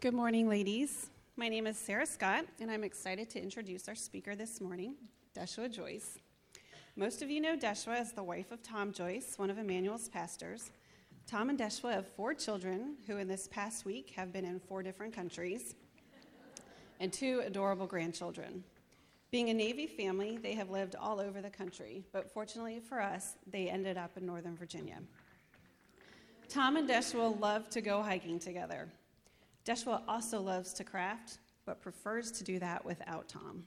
Good morning, ladies. My name is Sarah Scott, and I'm excited to introduce our speaker this morning, Deshua Joyce. Most of you know Deshua as the wife of Tom Joyce, one of Emmanuel's pastors. Tom and Deshua have 4 children who in this past week have been in 4 different countries, and 2 adorable grandchildren. Being a Navy family, they have lived all over the country, but fortunately for us, they ended up in Northern Virginia. Tom and Deshua love to go hiking together. Deshua also loves to craft, but prefers to do that without Tom.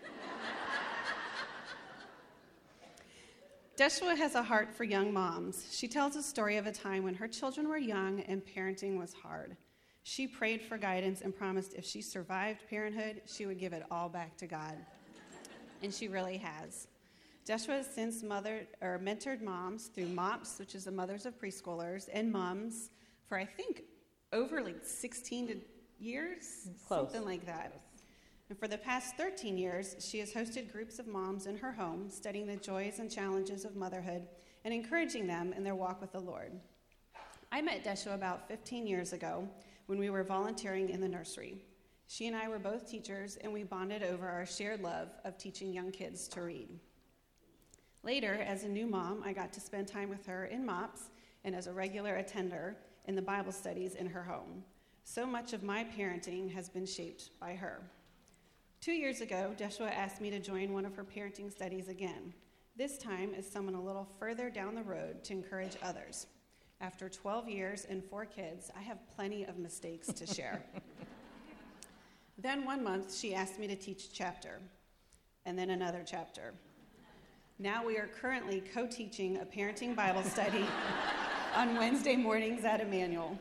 Deshua has a heart for young moms. She tells a story of a time when her children were young and parenting was hard. She prayed for guidance and promised if she survived parenthood, she would give it all back to God. And she really has. Deshua has since mentored moms through MOPS, which is the Mothers of Preschoolers, and Moms for, I think, over 16 years, Close. Something like that. And for the past 13 years, she has hosted groups of moms in her home, studying the joys and challenges of motherhood and encouraging them in their walk with the Lord. I met Deshua about 15 years ago when we were volunteering in the nursery. She and I were both teachers, and we bonded over our shared love of teaching young kids to read. Later, as a new mom, I got to spend time with her in MOPS and as a regular attender in the Bible studies in her home. So much of my parenting has been shaped by her. 2 years ago, Deshua asked me to join one of her parenting studies again, this time as someone a little further down the road to encourage others. After 12 years and 4 kids, I have plenty of mistakes to share. Then one month, she asked me to teach a chapter, and then another chapter. Now we are currently co-teaching a parenting Bible study on Wednesday mornings at Emmanuel.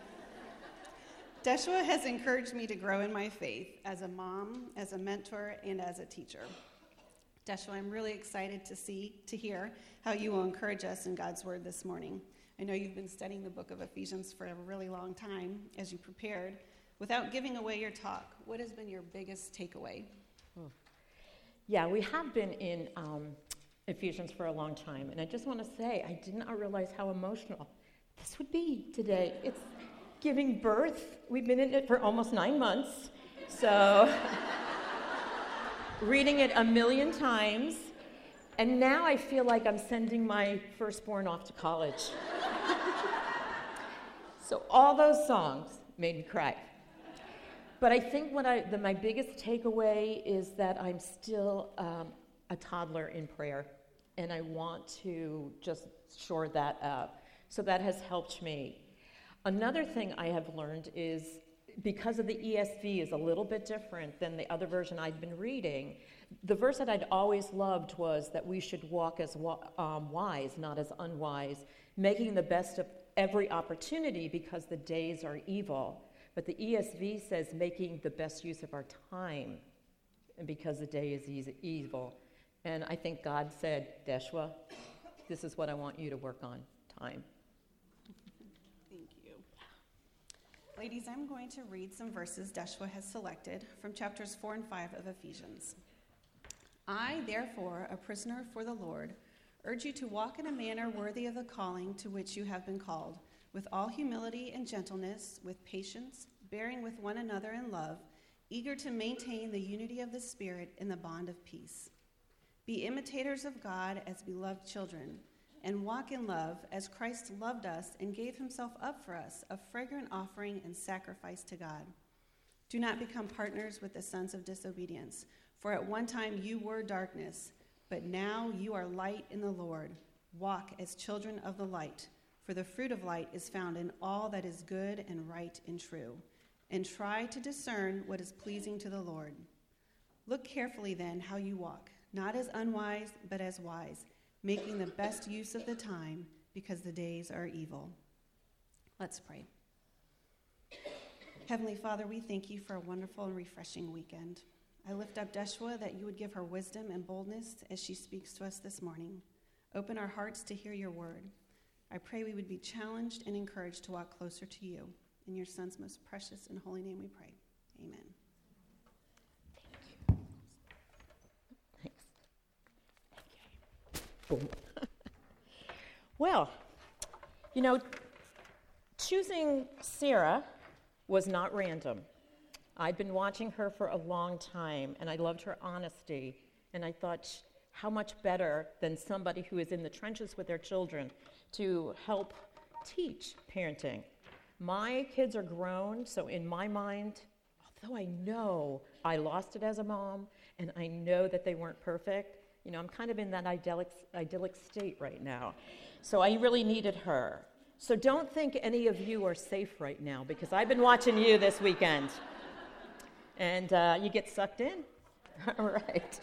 Deshua has encouraged me to grow in my faith as a mom, as a mentor, and as a teacher. Deshua, I'm really excited to hear how you will encourage us in God's Word this morning. I know you've been studying the book of Ephesians for a really long time as you prepared. Without giving away your talk, what has been your biggest takeaway? Yeah, we have been in Ephesians for a long time, and I just want to say I did not realize how emotional this would be today. It's giving birth. We've been in it for almost 9 months, so reading it a million times, and now I feel like I'm sending my firstborn off to college. So all those songs made me cry. But I think my biggest takeaway is that I'm still a toddler in prayer, and I want to just shore that up. So that has helped me. Another thing I have learned is because of the ESV is a little bit different than the other version I'd been reading, the verse that I'd always loved was that we should walk as wise, not as unwise, making the best of every opportunity because the days are evil. But the ESV says making the best use of our time because the day is evil. And I think God said, Deshua, this is what I want you to work on, time. Thank you. Ladies, I'm going to read some verses Deshua has selected from chapters 4 and 5 of Ephesians. I, therefore, a prisoner for the Lord, urge you to walk in a manner worthy of the calling to which you have been called, with all humility and gentleness, with patience, bearing with one another in love, eager to maintain the unity of the Spirit in the bond of peace. Be imitators of God as beloved children, and walk in love as Christ loved us and gave himself up for us, a fragrant offering and sacrifice to God. Do not become partners with the sons of disobedience, for at one time you were darkness, but now you are light in the Lord. Walk as children of the light, for the fruit of light is found in all that is good and right and true, and try to discern what is pleasing to the Lord. Look carefully then how you walk, not as unwise, but as wise, making the best use of the time, because the days are evil. Let's pray. Heavenly Father, we thank you for a wonderful and refreshing weekend. I lift up Deshua that you would give her wisdom and boldness as she speaks to us this morning. Open our hearts to hear your word. I pray we would be challenged and encouraged to walk closer to you. In your Son's most precious and holy name we pray. Amen. Well, choosing Sarah was not random. I'd been watching her for a long time, and I loved her honesty, and I thought, how much better than somebody who is in the trenches with their children to help teach parenting. My kids are grown, so in my mind, although I know I lost it as a mom, and I know that they weren't perfect, I'm kind of in that idyllic state right now. So I really needed her. So don't think any of you are safe right now, because I've been watching you this weekend. And you get sucked in. All right.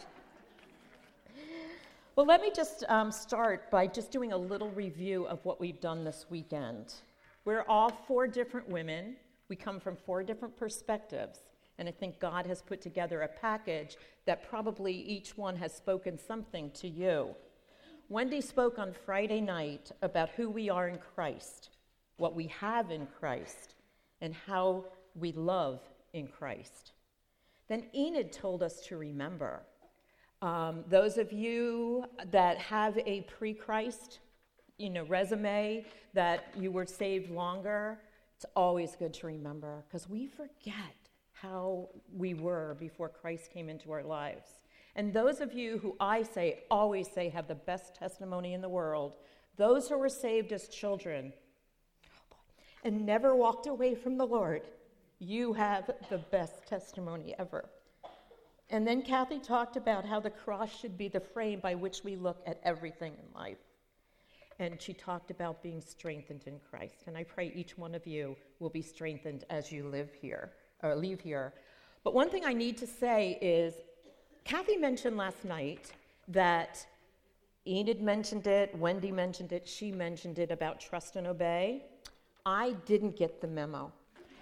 Well, let me just start by just doing a little review of what we've done this weekend. We're all 4 different women. We come from 4 different perspectives. And I think God has put together a package that probably each one has spoken something to you. Wendy spoke on Friday night about who we are in Christ, what we have in Christ, and how we love in Christ. Then Enid told us to remember. Those of you that have a pre-Christ, resume, that you were saved longer, it's always good to remember, because we forget how we were before Christ came into our lives. And those of you who always say have the best testimony in the world, those who were saved as children and never walked away from the Lord, you have the best testimony ever. And then Kathy talked about how the cross should be the frame by which we look at everything in life. And she talked about being strengthened in Christ. And I pray each one of you will be strengthened as you leave here. But one thing I need to say is, Kathy mentioned last night that Enid mentioned it, Wendy mentioned it, she mentioned it about trust and obey. I didn't get the memo.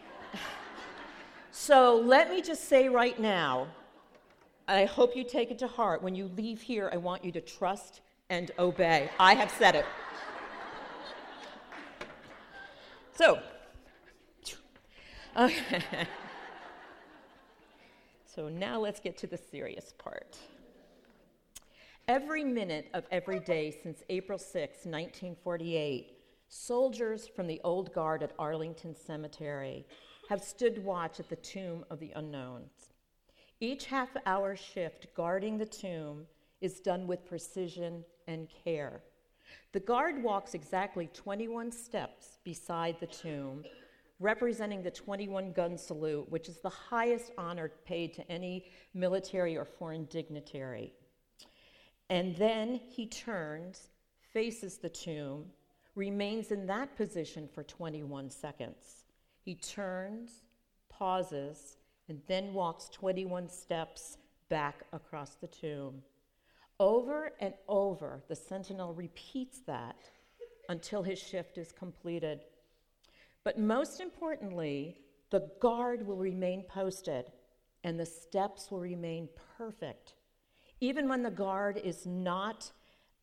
So let me just say right now, I hope you take it to heart. When you leave here, I want you to trust and obey. I have said it. So, okay. So now let's get to the serious part. Every minute of every day since April 6, 1948, soldiers from the Old Guard at Arlington Cemetery have stood watch at the Tomb of the Unknowns. Each half-hour shift guarding the tomb is done with precision and care. The guard walks exactly 21 steps beside the tomb, representing the 21-gun salute, which is the highest honor paid to any military or foreign dignitary. And then he turns, faces the tomb, remains in that position for 21 seconds. He turns, pauses, and then walks 21 steps back across the tomb. Over and over, the sentinel repeats that until his shift is completed. But most importantly, the guard will remain posted and the steps will remain perfect, even when the guard is not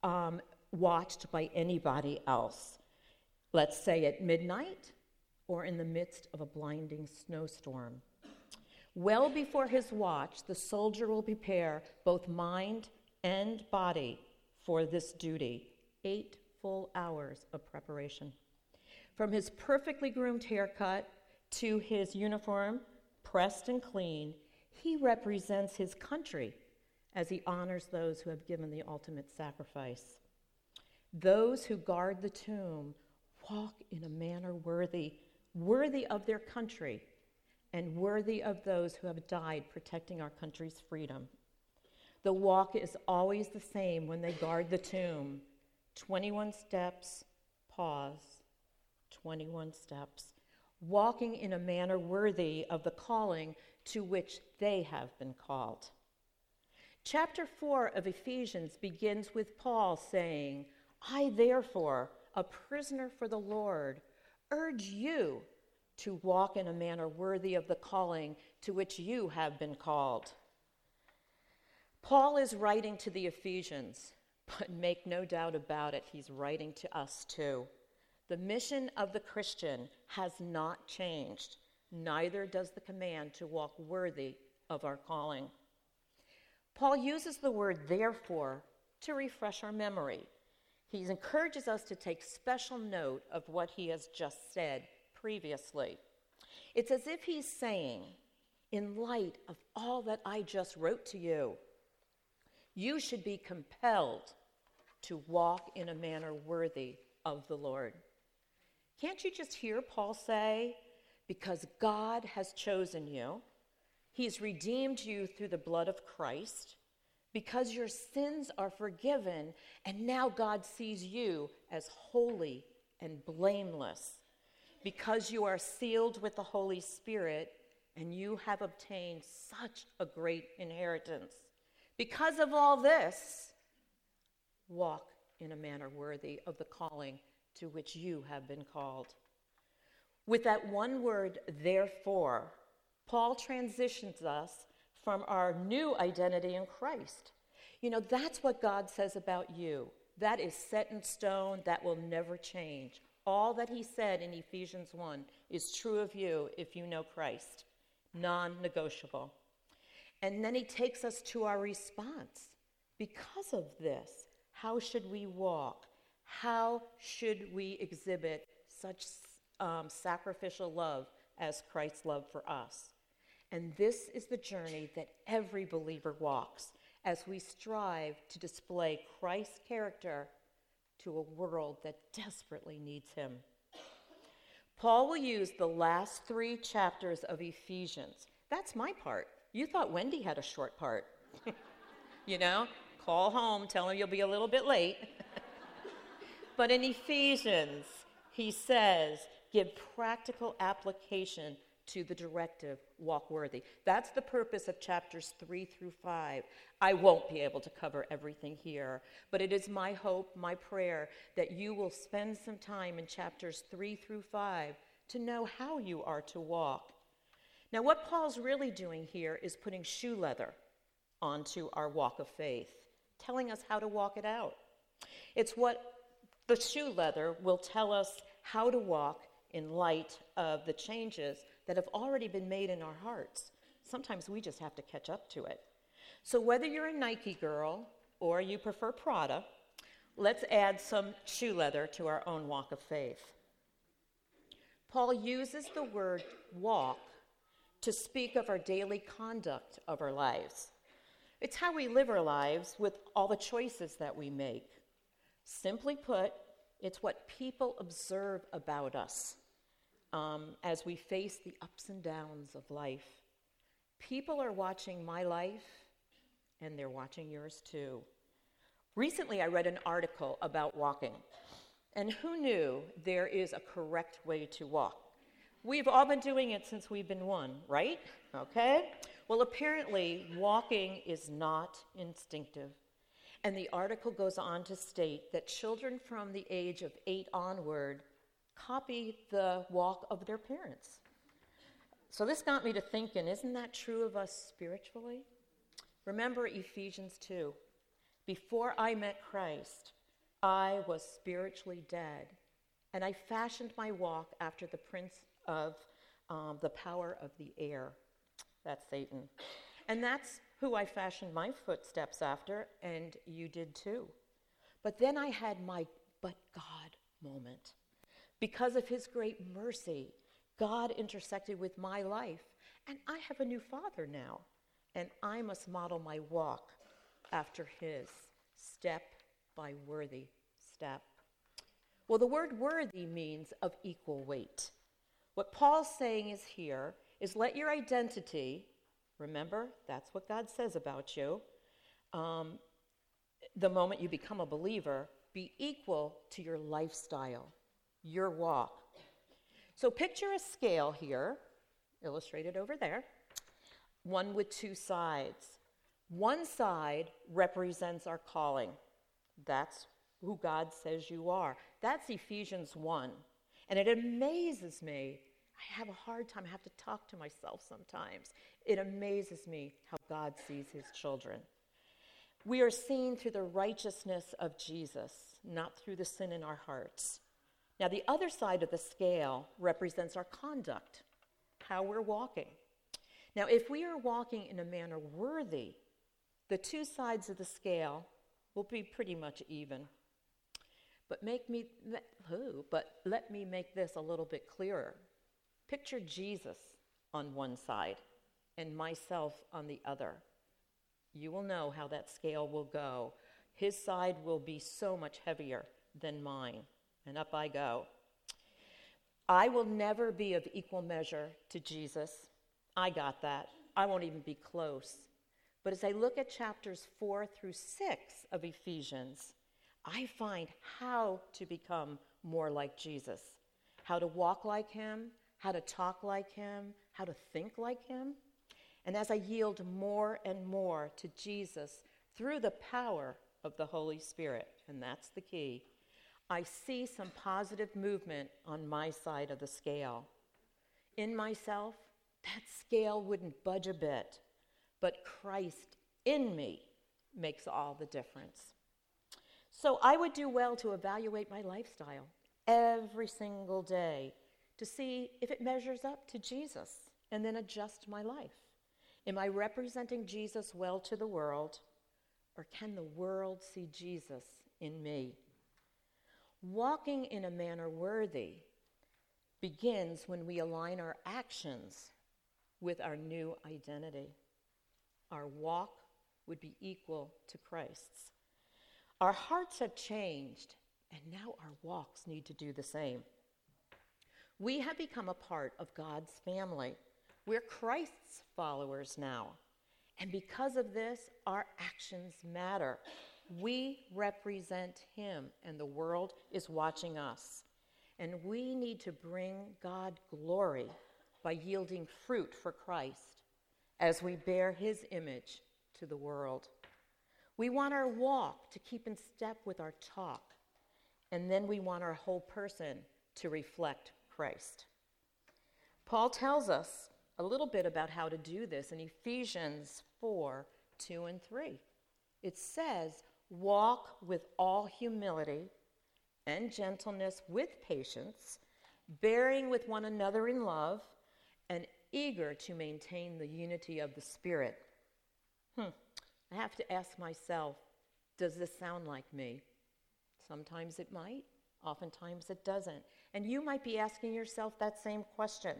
watched by anybody else. Let's say at midnight or in the midst of a blinding snowstorm. Well before his watch, the soldier will prepare both mind and body for this duty. 8 full hours of preparation. From his perfectly groomed haircut to his uniform, pressed and clean, he represents his country as he honors those who have given the ultimate sacrifice. Those who guard the tomb walk in a manner worthy of their country and worthy of those who have died protecting our country's freedom. The walk is always the same when they guard the tomb. 21 steps, pause, 21 steps, walking in a manner worthy of the calling to which they have been called. Chapter 4 of Ephesians begins with Paul saying, I therefore, a prisoner for the Lord, urge you to walk in a manner worthy of the calling to which you have been called. Paul is writing to the Ephesians, but make no doubt about it, he's writing to us too. The mission of the Christian has not changed, neither does the command to walk worthy of our calling. Paul uses the word therefore to refresh our memory. He encourages us to take special note of what he has just said previously. It's as if he's saying, in light of all that I just wrote to you, you should be compelled to walk in a manner worthy of the Lord. Can't you just hear Paul say, because God has chosen you, he's redeemed you through the blood of Christ, because your sins are forgiven, and now God sees you as holy and blameless, because you are sealed with the Holy Spirit, and you have obtained such a great inheritance. Because of all this, walk in a manner worthy of the calling to which you have been called. With that one word, therefore, Paul transitions us from our new identity in Christ. You know, that's what God says about you. That is set in stone. That will never change. All that he said in Ephesians 1 is true of you if you know Christ. Non-negotiable. And then he takes us to our response. Because of this, how should we walk? How should we exhibit such sacrificial love as Christ's love for us? And this is the journey that every believer walks as we strive to display Christ's character to a world that desperately needs him. Paul will use the last 3 chapters of Ephesians. That's my part. You thought Wendy had a short part. You know, call home, tell him you'll be a little bit late. But in Ephesians, he says, give practical application to the directive, walk worthy. That's the purpose of chapters 3 through 5. I won't be able to cover everything here, but it is my hope, my prayer, that you will spend some time in chapters 3 through 5 to know how you are to walk. Now, what Paul's really doing here is putting shoe leather onto our walk of faith, telling us how to walk it out. It's what the shoe leather will tell us how to walk in light of the changes that have already been made in our hearts. Sometimes we just have to catch up to it. So whether you're a Nike girl or you prefer Prada, let's add some shoe leather to our own walk of faith. Paul uses the word walk to speak of our daily conduct of our lives. It's how we live our lives with all the choices that we make. Simply put, it's what people observe about us as we face the ups and downs of life. People are watching my life, and they're watching yours too. Recently, I read an article about walking, and who knew there is a correct way to walk? We've all been doing it since we've been 1, right? Okay? Well, apparently, walking is not instinctive. And the article goes on to state that children from the age of 8 onward copy the walk of their parents. So this got me to thinking, isn't that true of us spiritually? Remember Ephesians 2. Before I met Christ, I was spiritually dead, and I fashioned my walk after the prince of the power of the air. That's Satan. And that's who I fashioned my footsteps after, and you did too. But then I had my but God moment. Because of his great mercy, God intersected with my life, and I have a new father now, and I must model my walk after his, step by worthy step. Well, the word worthy means of equal weight. What Paul's saying is here is let your identity, remember, that's what God says about you, the moment you become a believer, be equal to your lifestyle, your walk. So picture a scale here, illustrated over there, one with 2 sides. One side represents our calling. That's who God says you are. That's Ephesians 1. And it amazes me. I have a hard time. I have to talk to myself sometimes. It amazes me how God sees his children. We are seen through the righteousness of Jesus, not through the sin in our hearts. Now, the other side of the scale represents our conduct, how we're walking. Now, if we are walking in a manner worthy, the 2 sides of the scale will be pretty much even. But let me make this a little bit clearer. Picture Jesus on one side and myself on the other. You will know how that scale will go. His side will be so much heavier than mine, and up I go. I will never be of equal measure to Jesus. I got that. I won't even be close. But as I look at chapters 4 through 6 of Ephesians, I find how to become more like Jesus, how to walk like him, how to talk like him, how to think like him. And as I yield more and more to Jesus through the power of the Holy Spirit, and that's the key, I see some positive movement on my side of the scale. In myself, that scale wouldn't budge a bit, but Christ in me makes all the difference. So I would do well to evaluate my lifestyle every single day to see if it measures up to Jesus, and then adjust my life. Am I representing Jesus well to the world, or can the world see Jesus in me? Walking in a manner worthy begins when we align our actions with our new identity. Our walk would be equal to Christ's. Our hearts have changed, and now our walks need to do the same. We have become a part of God's family. We're Christ's followers now. And because of this, our actions matter. We represent him, and the world is watching us. And we need to bring God glory by yielding fruit for Christ as we bear his image to the world. We want our walk to keep in step with our talk, and then we want our whole person to reflect Christ. Paul tells us a little bit about how to do this in Ephesians 4, 2 and 3. It says, walk with all humility and gentleness with patience, bearing with one another in love, and eager to maintain the unity of the Spirit. I have to ask myself, does this sound like me? Sometimes it might, oftentimes it doesn't. And you might be asking yourself that same question.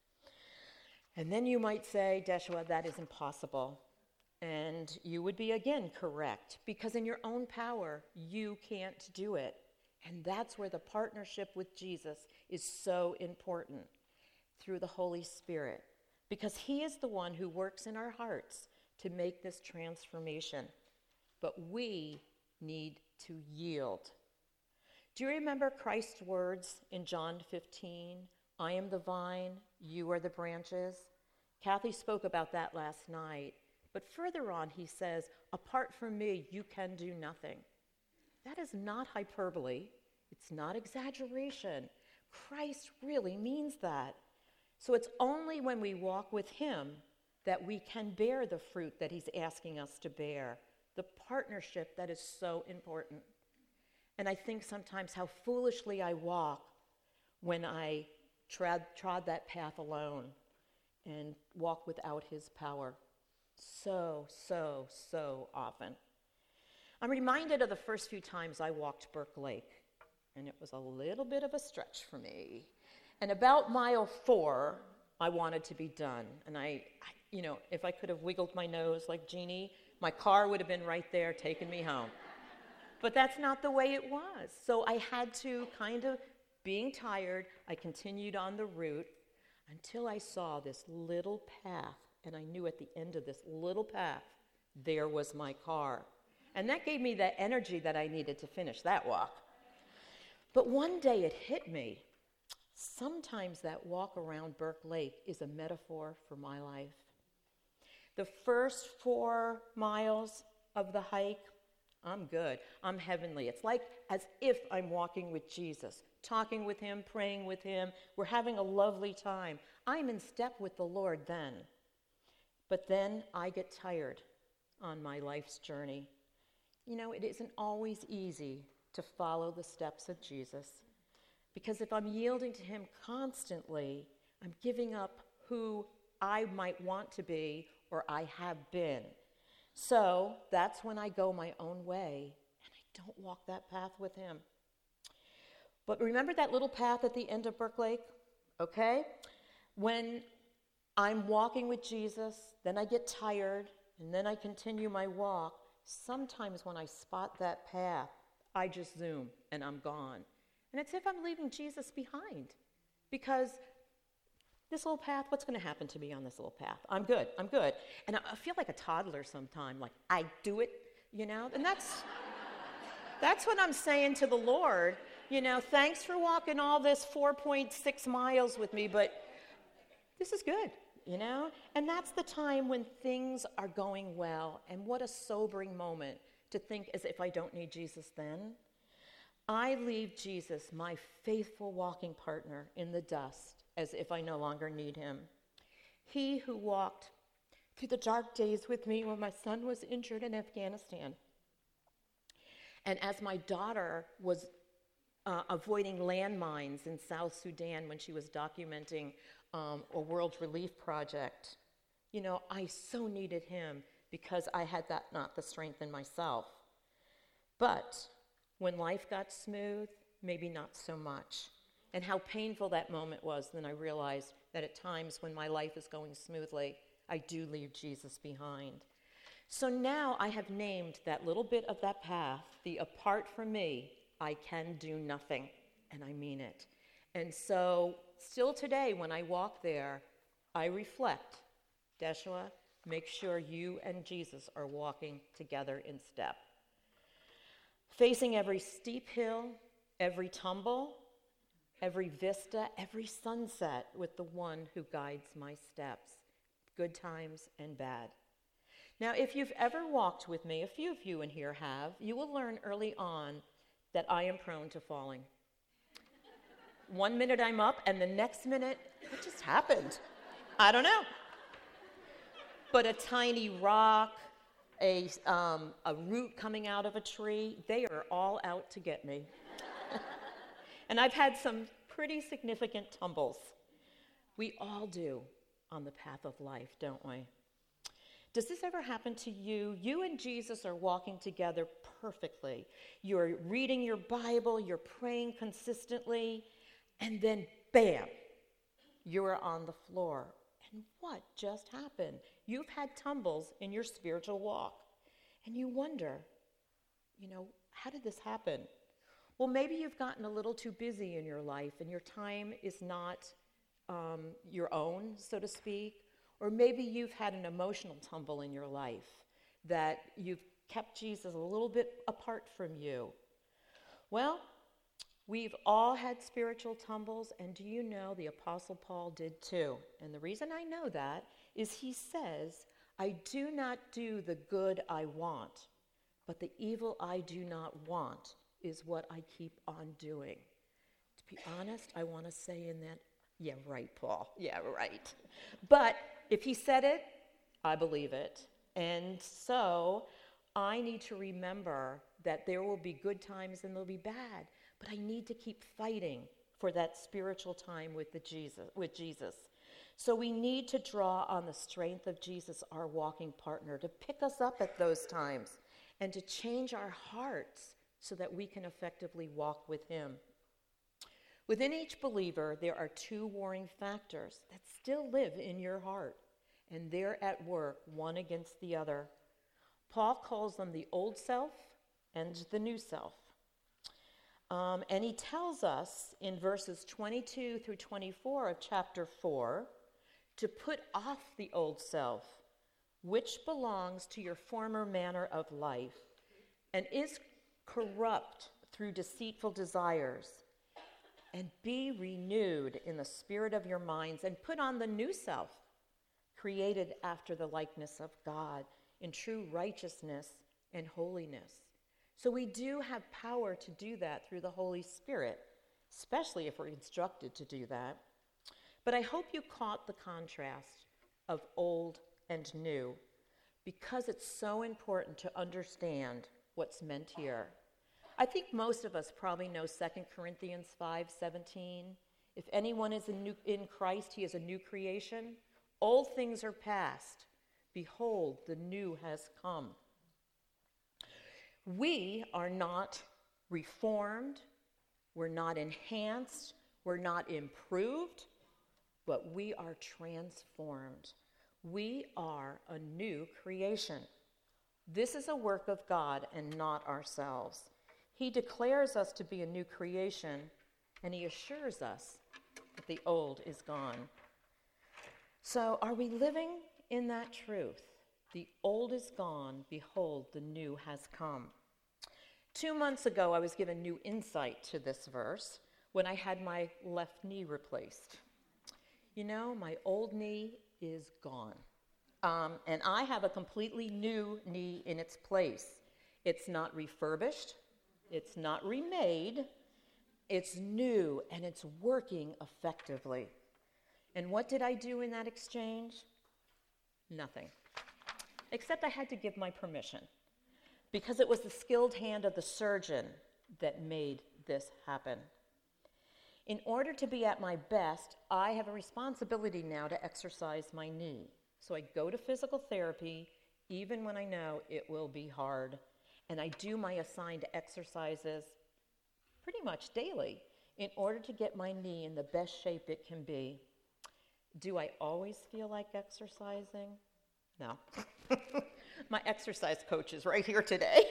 And then you might say, Deshwa, that is impossible. And you would be again correct, because in your own power, you can't do it. And that's where the partnership with Jesus is so important, through the Holy Spirit, because he is the one who works in our hearts to make this transformation. But we need to yield. Do you remember Christ's words in John 15? I am the vine, you are the branches. Kathy spoke about that last night. But further on, he says, apart from me, you can do nothing. That is not hyperbole. It's not exaggeration. Christ really means that. So it's only when we walk with him that we can bear the fruit that he's asking us to bear, the partnership that is so important. And I think sometimes how foolishly I walk when I trod that path alone and walk without his power. So often. I'm reminded of the first few times I walked Burke Lake, and it was a little bit of a stretch for me. And about mile 4, I wanted to be done. And I if I could have wiggled my nose like Jeannie, my car would have been right there taking me home. But that's not the way it was. So I had to being tired, I continued on the route until I saw this little path. And I knew at the end of this little path, there was my car. And that gave me the energy that I needed to finish that walk. But one day it hit me. Sometimes that walk around Burke Lake is a metaphor for my life. The first 4 miles of the hike, I'm good. I'm heavenly. It's like as if I'm walking with Jesus, talking with him, praying with him. We're having a lovely time. I'm in step with the Lord then. But then I get tired on my life's journey. It isn't always easy to follow the steps of Jesus, because if I'm yielding to him constantly, I'm giving up who I might want to be or I have been. So that's when I go my own way and I don't walk that path with him. But remember that little path at the end of Burke Lake? Okay? When I'm walking with Jesus, then I get tired, and then I continue my walk. Sometimes when I spot that path, I just zoom and I'm gone. And it's as if I'm leaving Jesus behind. Because this little path, what's going to happen to me on this little path? I'm good. And I feel like a toddler sometimes, like I do it, and that's what I'm saying to the Lord. Thanks for walking all this 4.6 miles with me, but this is good, And that's the time when things are going well. And what a sobering moment to think as if I don't need Jesus then. I leave Jesus, my faithful walking partner, in the dust as if I no longer need him. He who walked through the dark days with me when my son was injured in Afghanistan. And as my daughter was avoiding landmines in South Sudan when she was documenting a World Relief Project, I so needed him because I had not the strength in myself. But when life got smooth, maybe not so much. And how painful that moment was, then I realized that at times when my life is going smoothly, I do leave Jesus behind. So now I have named that little bit of that path, the apart from me, I can do nothing, and I mean it. And so still today when I walk there, I reflect, Deshua, make sure you and Jesus are walking together in step. Facing every steep hill, every tumble, every vista, every sunset with the one who guides my steps, good times and bad. Now, if you've ever walked with me, a few of you in here have, you will learn early on that I am prone to falling. 1 minute I'm up, and the next minute, what just happened? I don't know. But a tiny rock, a root coming out of a tree, they are all out to get me. And I've had some pretty significant tumbles. We all do on the path of life, don't we? Does this ever happen to you? You and Jesus are walking together perfectly. You're reading your Bible, you're praying consistently, and then bam, you're on the floor. And what just happened? You've had tumbles in your spiritual walk. And you wonder, how did this happen? Well, maybe you've gotten a little too busy in your life and your time is not your own, so to speak. Or maybe you've had an emotional tumble in your life that you've kept Jesus a little bit apart from you. Well, we've all had spiritual tumbles, and do you know the Apostle Paul did too? And the reason I know that is he says, I do not do the good I want, but the evil I do not want is what I keep on doing. To be honest, I want to say in that, yeah, right, Paul. Yeah, right. But if he said it, I believe it. And so I need to remember that there will be good times and there'll be bad. But I need to keep fighting for that spiritual time with Jesus. So we need to draw on the strength of Jesus, our walking partner, to pick us up at those times and to change our hearts so that we can effectively walk with him. Within each believer, there are two warring factors that still live in your heart, and they're at work, one against the other. Paul calls them the old self and the new self. And he tells us in verses 22 through 24 of chapter 4 to put off the old self, which belongs to your former manner of life and is corrupt through deceitful desires, and be renewed in the spirit of your minds, and put on the new self, created after the likeness of God in true righteousness and holiness. So we do have power to do that through the Holy Spirit, especially if we're instructed to do that. But I hope you caught the contrast of old and new, because it's so important to understand what's meant here. I think most of us probably know 2 Corinthians 5:17. If anyone is in Christ, he is a new creation. Old things are past. Behold, the new has come. We are not reformed. We're not enhanced. We're not improved. but we are transformed. We are a new creation. This is a work of God and not ourselves. He declares us to be a new creation, and he assures us that the old is gone. So are we living in that truth? The old is gone, behold, the new has come. 2 months ago, I was given new insight to this verse when I had my left knee replaced. You know, my old knee is gone. And I have a completely new knee in its place. It's not refurbished. It's not remade. It's new, and it's working effectively. And what did I do in that exchange? Nothing. Except I had to give my permission, because it was the skilled hand of the surgeon that made this happen. In order to be at my best, I have a responsibility now to exercise my knee. So I go to physical therapy, even when I know it will be hard, and I do my assigned exercises pretty much daily in order to get my knee in the best shape it can be. Do I always feel like exercising? No. My exercise coach is right here today.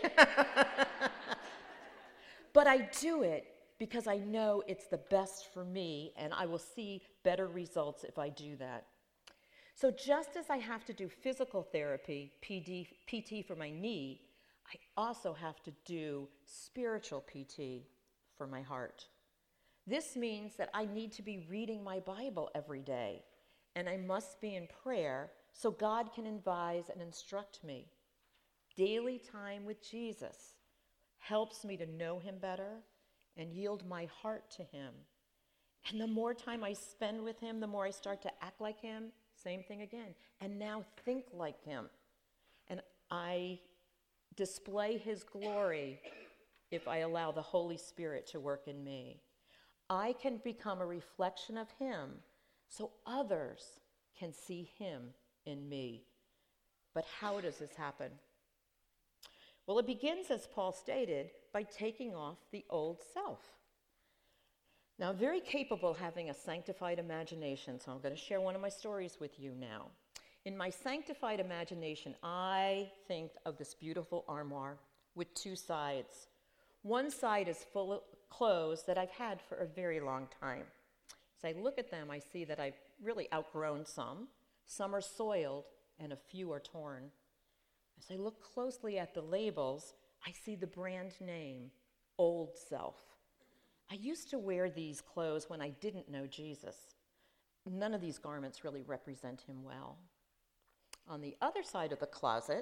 But I do it because I know it's the best for me, and I will see better results if I do that. So just as I have to do physical therapy, PT for my knee, I also have to do spiritual PT for my heart. This means that I need to be reading my Bible every day, and I must be in prayer so God can advise and instruct me. Daily time with Jesus helps me to know him better and yield my heart to him. And the more time I spend with him, the more I start to act like him. Same thing again. And now think like him. And I display his glory if I allow the Holy Spirit to work in me. I can become a reflection of him so others can see him in me. But how does this happen? Well, it begins, as Paul stated, by taking off the old self. Now, I'm very capable of having a sanctified imagination, so I'm going to share one of my stories with you now. In my sanctified imagination, I think of this beautiful armoire with two sides. One side is full of clothes that I've had for a very long time. As I look at them, I see that I've really outgrown some. Some are soiled, and a few are torn. As I look closely at the labels, I see the brand name, Old Self. I used to wear these clothes when I didn't know Jesus. None of these garments really represent him well. On the other side of the closet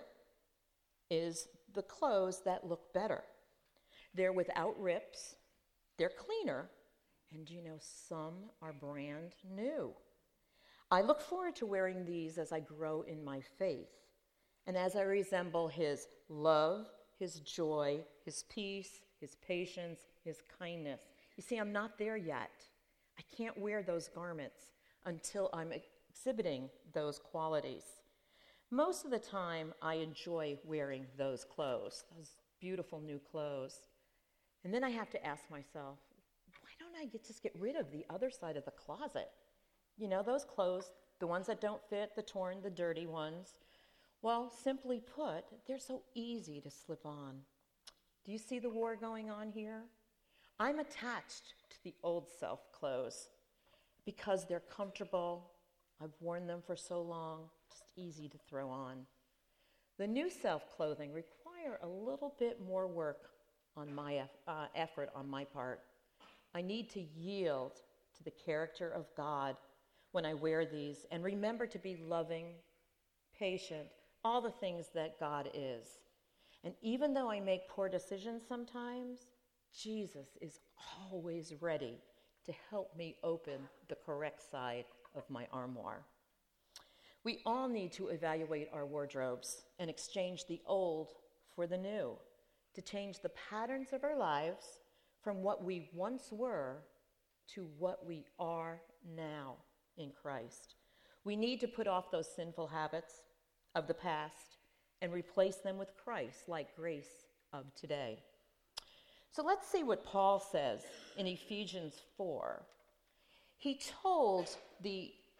is the clothes that look better. They're without rips, they're cleaner, and you know, some are brand new. I look forward to wearing these as I grow in my faith, and as I resemble his love, his joy, his peace, his patience, his kindness. You see, I'm not there yet. I can't wear those garments until I'm exhibiting those qualities. Most of the time, I enjoy wearing those clothes, those beautiful new clothes. And then I have to ask myself, why don't I just get rid of the other side of the closet? You know, those clothes, the ones that don't fit, the torn, the dirty ones. Well, simply put, they're so easy to slip on. Do you see the war going on here? I'm attached to the old self clothes because they're comfortable. I've worn them for so long, just easy to throw on. The new self clothing require a little bit more work on my effort on my part. I need to yield to the character of God when I wear these and remember to be loving, patient, all the things that God is. And even though I make poor decisions sometimes, Jesus is always ready to help me open the correct side of my armoire. We all need to evaluate our wardrobes and exchange the old for the new, to change the patterns of our lives from what we once were to what we are now in Christ. We need to put off those sinful habits of the past and replace them with Christ-like grace of today. So let's see what Paul says in Ephesians 4. He told the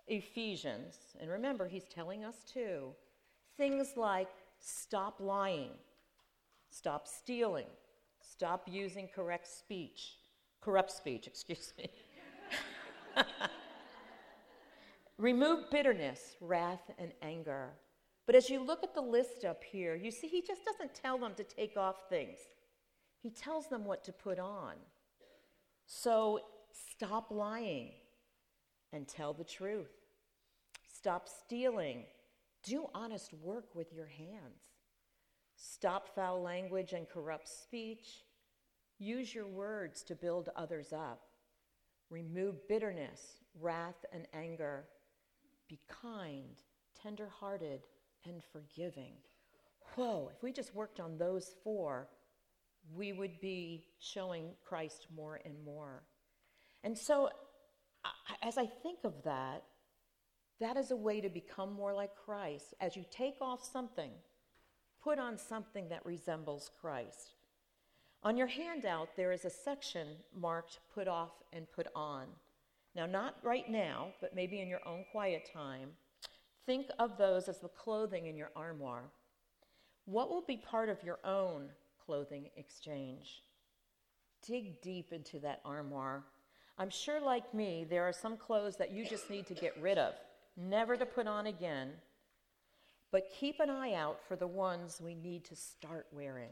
Ephesians, and remember, he's telling us too, things like stop lying, stop stealing, stop using corrupt speech, remove bitterness, wrath, and anger. But as you look at the list up here, you see he just doesn't tell them to take off things. He tells them what to put on. So stop lying and tell the truth. Stop stealing. Do honest work with your hands. Stop foul language and corrupt speech. Use your words to build others up. Remove bitterness, wrath, and anger. Be kind, tender-hearted, and forgiving. Whoa, if we just worked on those 4, we would be showing Christ more and more. And so, as I think of that, that is a way to become more like Christ. As you take off something, put on something that resembles Christ. On your handout, there is a section marked put off and put on. Now, not right now, but maybe in your own quiet time, think of those as the clothing in your armoire. What will be part of your own clothing exchange? Dig deep into that armoire. I'm sure, like me, there are some clothes that you just need to get rid of, never to put on again. But keep an eye out for the ones we need to start wearing.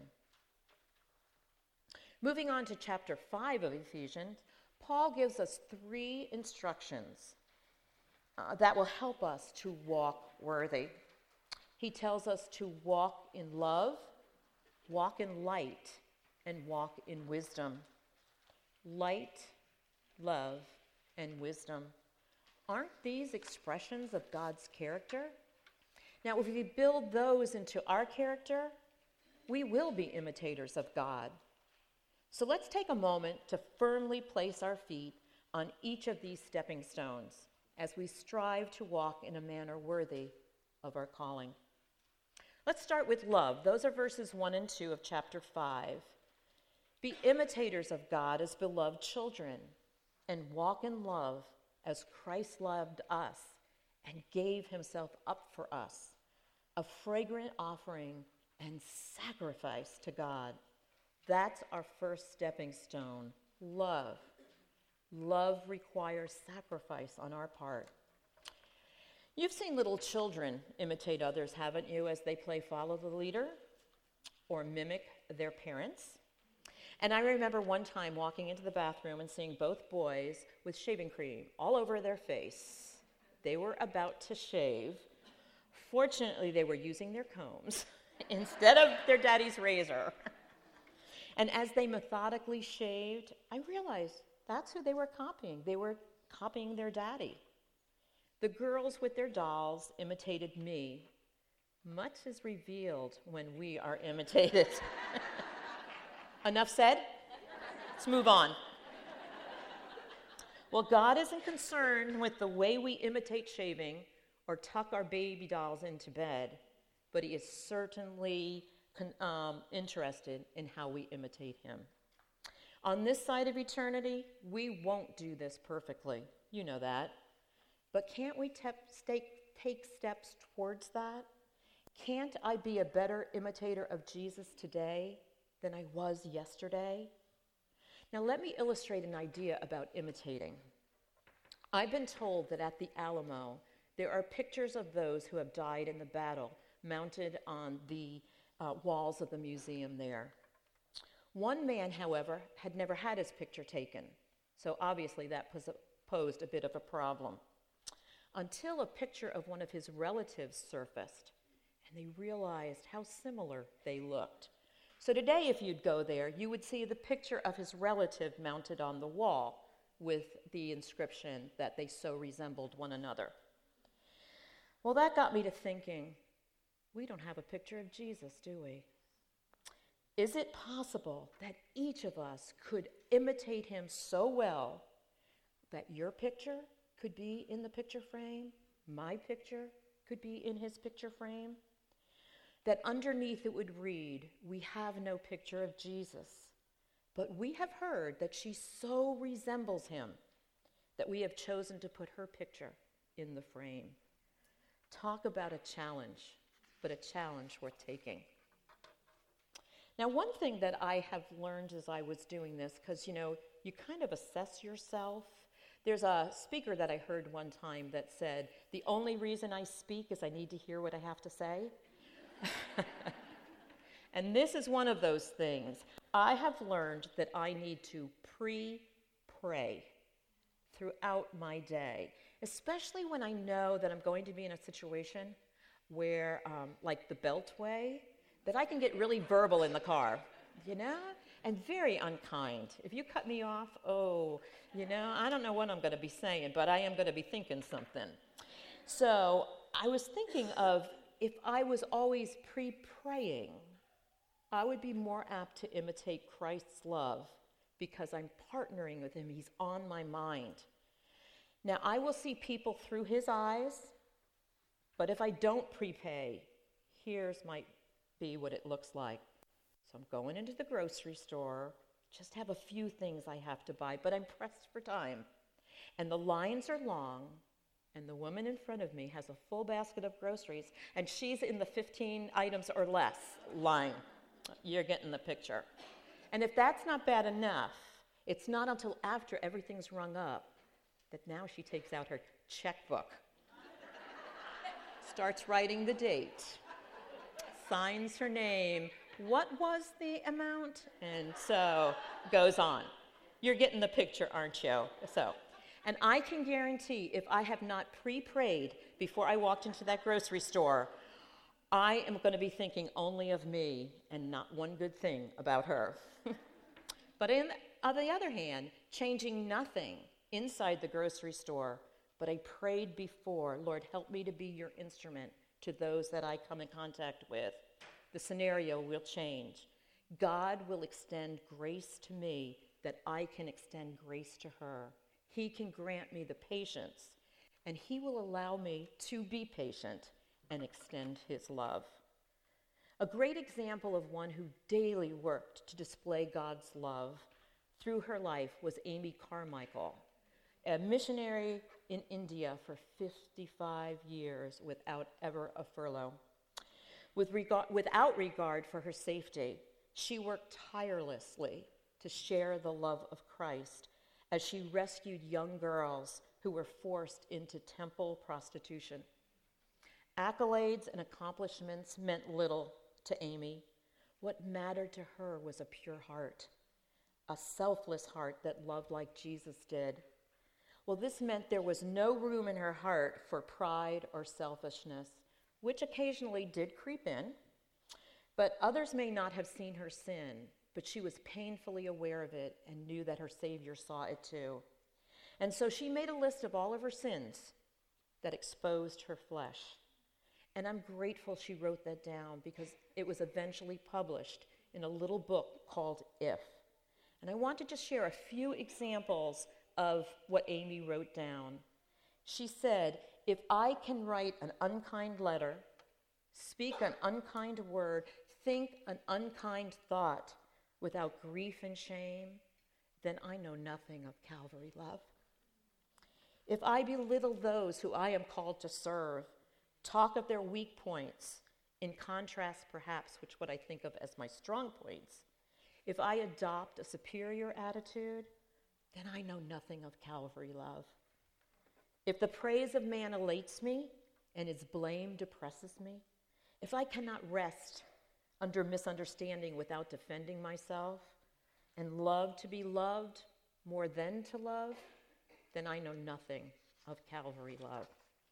Moving on to chapter 5 of Ephesians, Paul gives us 3 instructions that will help us to walk worthy. He tells us to walk in love, walk in light, and walk in wisdom. Light, love, and wisdom. Aren't these expressions of God's character? Now, if we build those into our character, we will be imitators of God. So let's take a moment to firmly place our feet on each of these stepping stones as we strive to walk in a manner worthy of our calling. Let's start with love. Those are verses 1 and 2 of chapter 5. Be imitators of God as beloved children, and walk in love as Christ loved us and gave himself up for us, a fragrant offering and sacrifice to God. That's our first stepping stone, love. Love requires sacrifice on our part. You've seen little children imitate others, haven't you, as they play follow the leader or mimic their parents? And I remember one time walking into the bathroom and seeing both boys with shaving cream all over their face. They were about to shave. Fortunately, they were using their combs instead of their daddy's razor. And as they methodically shaved, I realized that's who they were copying. They were copying their daddy. The girls with their dolls imitated me. Much is revealed when we are imitated. Enough said? Let's move on. Well, God isn't concerned with the way we imitate shaving or tuck our baby dolls into bed, but he is certainly interested in how we imitate him. On this side of eternity, we won't do this perfectly. You know that. But can't we take steps towards that? Can't I be a better imitator of Jesus today than I was yesterday? Now, let me illustrate an idea about imitating. I've been told that at the Alamo, there are pictures of those who have died in the battle mounted on the walls of the museum there. One man, however, had never had his picture taken, so obviously that posed a bit of a problem. Until a picture of one of his relatives surfaced, and they realized how similar they looked. So today, if you'd go there, you would see the picture of his relative mounted on the wall with the inscription that they so resembled one another. Well, that got me to thinking, we don't have a picture of Jesus, do we? Is it possible that each of us could imitate him so well that your picture could be in the picture frame, my picture could be in his picture frame? That underneath it would read, we have no picture of Jesus, but we have heard that she so resembles him that we have chosen to put her picture in the frame. Talk about a challenge, but a challenge worth taking. Now, one thing that I have learned as I was doing this, because, you kind of assess yourself. There's a speaker that I heard one time that said, the only reason I speak is I need to hear what I have to say. And this is one of those things. I have learned that I need to pre-pray throughout my day, especially when I know that I'm going to be in a situation where, like the Beltway, that I can get really verbal in the car, and very unkind. If you cut me off, I don't know what I'm going to be saying, but I am going to be thinking something. So I was thinking of if I was always pre-praying, I would be more apt to imitate Christ's love because I'm partnering with him. He's on my mind. Now, I will see people through his eyes, but if I don't prepay, here's might be what it looks like. So I'm going into the grocery store, just have a few things I have to buy, but I'm pressed for time. And the lines are long, and the woman in front of me has a full basket of groceries, and she's in the 15 items or less line. You're getting the picture. And if that's not bad enough, it's not until after everything's rung up that now she takes out her checkbook, starts writing the date, signs her name, what was the amount? And so goes on. You're getting the picture, aren't you? And I can guarantee if I have not pre-prayed before I walked into that grocery store, I am going to be thinking only of me and not one good thing about her. But on the other hand, changing nothing inside the grocery store, but I prayed before, Lord, help me to be your instrument to those that I come in contact with. The scenario will change. God will extend grace to me that I can extend grace to her. He can grant me the patience, and he will allow me to be patient and extend his love. A great example of one who daily worked to display God's love through her life was Amy Carmichael, a missionary in India for 55 years without ever a furlough. Without regard for her safety, she worked tirelessly to share the love of Christ as she rescued young girls who were forced into temple prostitution. Accolades and accomplishments meant little to Amy. What mattered to her was a pure heart, a selfless heart that loved like Jesus did. Well, this meant there was no room in her heart for pride or selfishness, which occasionally did creep in, but others may not have seen her sin, but she was painfully aware of it and knew that her Savior saw it too. And so she made a list of all of her sins that exposed her flesh. And I'm grateful she wrote that down because it was eventually published in a little book called If. And I want to just share a few examples of what Amy wrote down. She said, if I can write an unkind letter, speak an unkind word, think an unkind thought without grief and shame, then I know nothing of Calvary love. If I belittle those who I am called to serve, talk of their weak points, in contrast perhaps with what I think of as my strong points, if I adopt a superior attitude, then I know nothing of Calvary love. If the praise of man elates me and its blame depresses me, if I cannot rest under misunderstanding without defending myself and love to be loved more than to love, then I know nothing of Calvary love.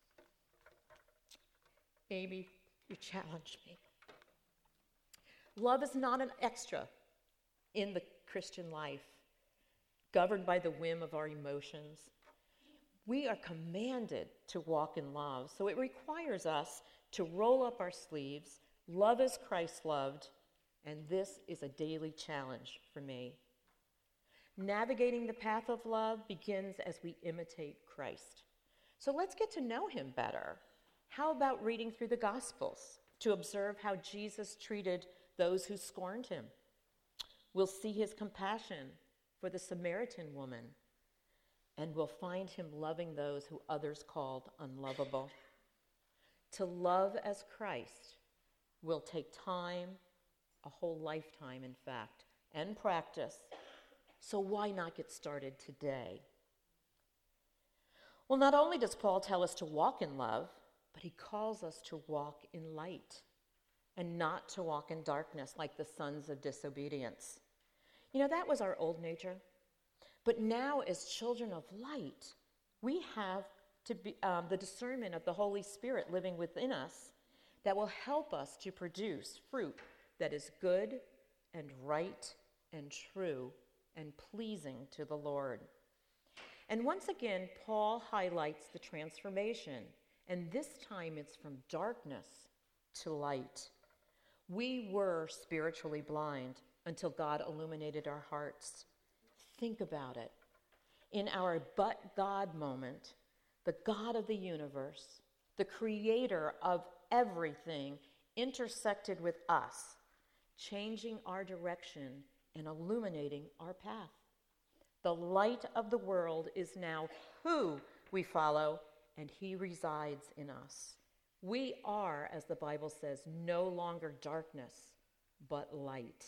Amy, you challenged me. Love is not an extra in the Christian life, governed by the whim of our emotions. We are commanded to walk in love, so it requires us to roll up our sleeves, love as Christ loved, and this is a daily challenge for me. Navigating the path of love begins as we imitate Christ. So let's get to know him better. How about reading through the Gospels to observe how Jesus treated those who scorned him? We'll see his compassion for the Samaritan woman and will find him loving those who others called unlovable. To love as Christ will take time, a whole lifetime, in fact, and practice. So why not get started today? Well, not only does Paul tell us to walk in love, but he calls us to walk in light and not to walk in darkness like the sons of disobedience. You know, that was our old nature. But now, as children of light, we have to be the discernment of the Holy Spirit living within us that will help us to produce fruit that is good and right and true and pleasing to the Lord. And once again, Paul highlights the transformation, and this time it's from darkness to light. We were spiritually blind until God illuminated our hearts. Think about it. In our but God moment, the God of the universe, the creator of everything, intersected with us, changing our direction and illuminating our path. The light of the world is now who we follow, and he resides in us. We are, as the Bible says, no longer darkness, but light.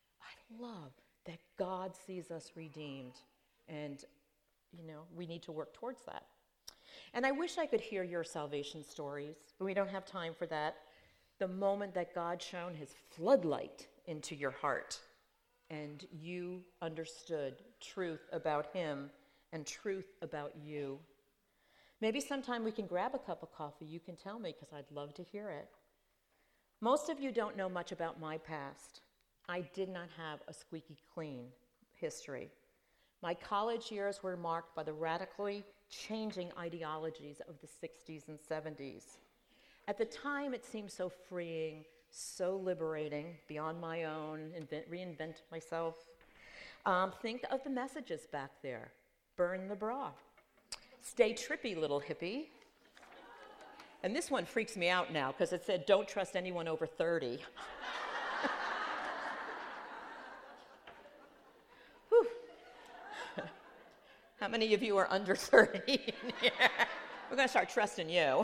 I love that God sees us redeemed, and, we need to work towards that. And I wish I could hear your salvation stories, but we don't have time for that. The moment that God shone his floodlight into your heart, and you understood truth about him and truth about you. Maybe sometime we can grab a cup of coffee. You can tell me, because I'd love to hear it. Most of you don't know much about my past. I did not have a squeaky clean history. My college years were marked by the radically changing ideologies of the 60s and 70s. At the time, it seemed so freeing, so liberating, beyond my own, reinvent myself. Think of the messages back there. Burn the bra. Stay trippy, little hippie. And this one freaks me out now because it said, don't trust anyone over 30. Whew. How many of you are under 30? Yeah. We're going to start trusting you.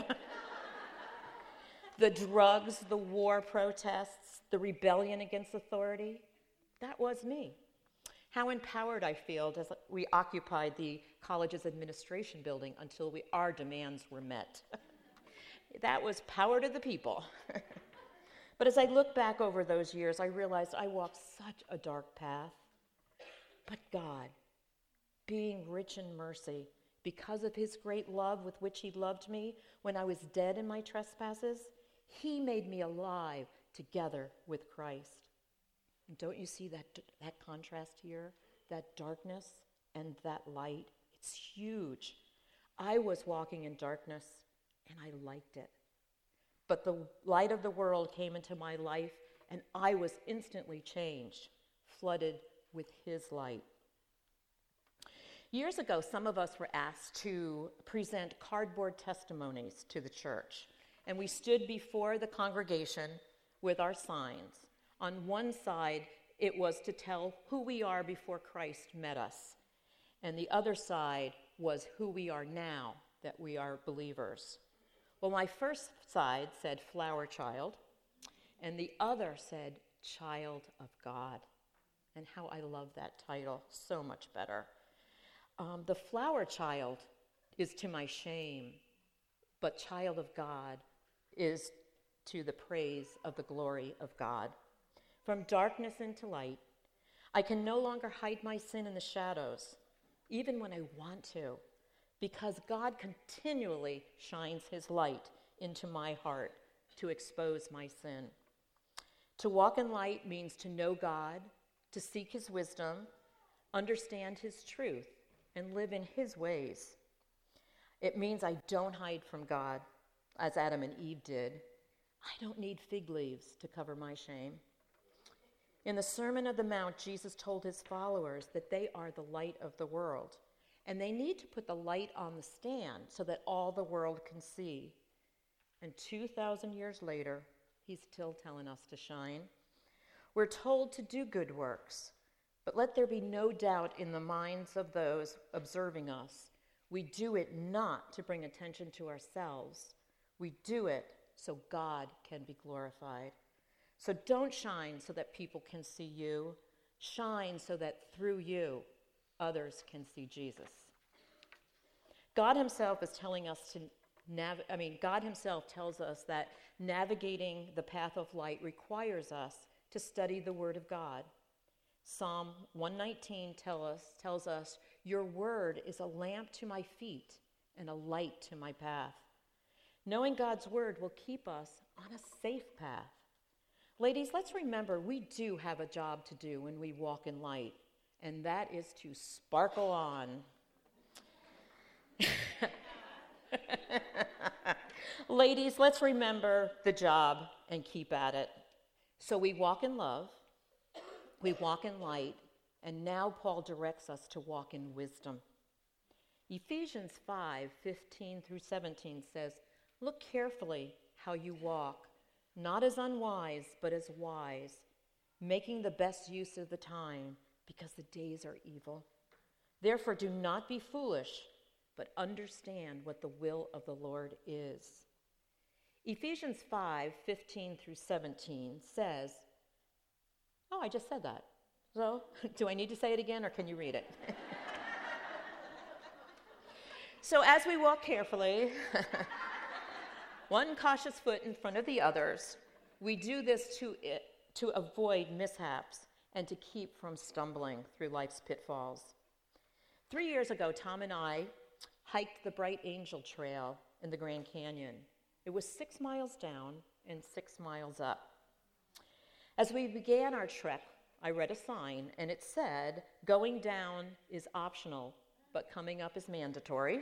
The drugs, the war protests, the rebellion against authority, that was me. How empowered I feel as we occupied the college's administration building until our demands were met. That was power to the people. But as I look back over those years, I realized I walked such a dark path. But God, being rich in mercy, because of his great love with which he loved me when I was dead in my trespasses, he made me alive together with Christ. And don't you see that contrast here? That darkness and that light? It's huge. I was walking in darkness, and I liked it. But the light of the world came into my life, and I was instantly changed, flooded with his light. Years ago, some of us were asked to present cardboard testimonies to the church. And we stood before the congregation with our signs. On one side, it was to tell who we are before Christ met us. And the other side was who we are now that we are believers. Well, my first side said flower child, and the other said child of God. And how I love that title so much better. The flower child is to my shame, but child of God is to the praise of the glory of God. From darkness into light, I can no longer hide my sin in the shadows, even when I want to, because God continually shines his light into my heart to expose my sin. To walk in light means to know God, to seek his wisdom, understand his truth, and live in his ways. It means I don't hide from God, as Adam and Eve did. I don't need fig leaves to cover my shame. In the Sermon on the Mount, Jesus told his followers that they are the light of the world, and they need to put the light on the stand so that all the world can see. And 2,000 years later, he's still telling us to shine. We're told to do good works, but let there be no doubt in the minds of those observing us. We do it not to bring attention to ourselves. We do it so God can be glorified. So don't shine so that people can see you. Shine so that through you, others can see Jesus. God himself is telling us God himself tells us that navigating the path of light requires us to study the Word of God. Psalm 119 tells us, your word is a lamp to my feet and a light to my path. Knowing God's word will keep us on a safe path. Ladies, let's remember we do have a job to do when we walk in light, and that is to sparkle on. Ladies, let's remember the job and keep at it. So we walk in love, we walk in light, and now Paul directs us to walk in wisdom. Ephesians 5:15 through 17 says, look carefully how you walk, not as unwise, but as wise, making the best use of the time, because the days are evil. Therefore, do not be foolish, but understand what the will of the Lord is. Ephesians 5:15 through 17 says, I just said that. So, do I need to say it again, or can you read it? So as we walk carefully, one cautious foot in front of the others, we do this to avoid mishaps and to keep from stumbling through life's pitfalls. 3 years ago, Tom and I hiked the Bright Angel Trail in the Grand Canyon. It was 6 miles down and 6 miles up. As we began our trek, I read a sign, and it said, going down is optional, but coming up is mandatory,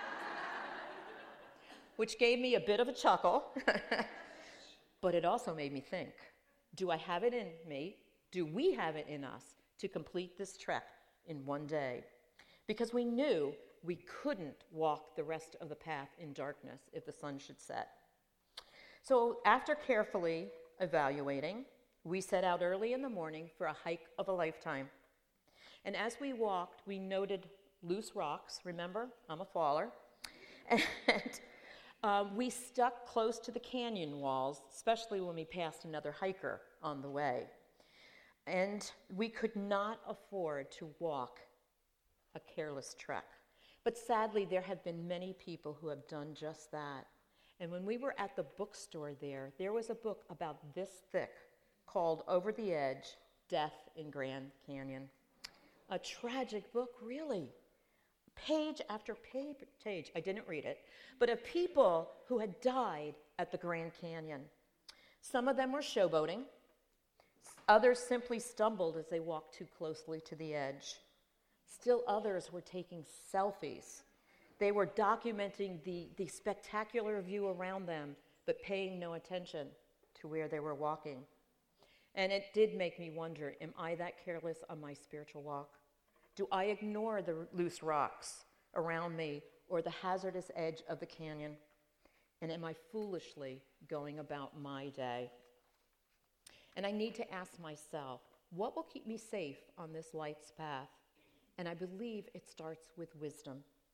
which gave me a bit of a chuckle, but it also made me think, do I have it in me? Do we have it in us to complete this trek in one day? Because we knew we couldn't walk the rest of the path in darkness if the sun should set. So after carefully evaluating, we set out early in the morning for a hike of a lifetime. And as we walked, we noted loose rocks. Remember, I'm a faller. And we stuck close to the canyon walls, especially when we passed another hiker on the way. And we could not afford to walk a careless trek. But sadly, there have been many people who have done just that. And when we were at the bookstore there was a book about this thick called Over the Edge, Death in Grand Canyon. A tragic book, really. Page after page, I didn't read it, but of people who had died at the Grand Canyon. Some of them were showboating. Others simply stumbled as they walked too closely to the edge. Still others were taking selfies. They were documenting the spectacular view around them, but paying no attention to where they were walking. And it did make me wonder, am I that careless on my spiritual walk? Do I ignore the loose rocks around me or the hazardous edge of the canyon? And am I foolishly going about my day? And I need to ask myself, what will keep me safe on this life's path? And I believe it starts with wisdom.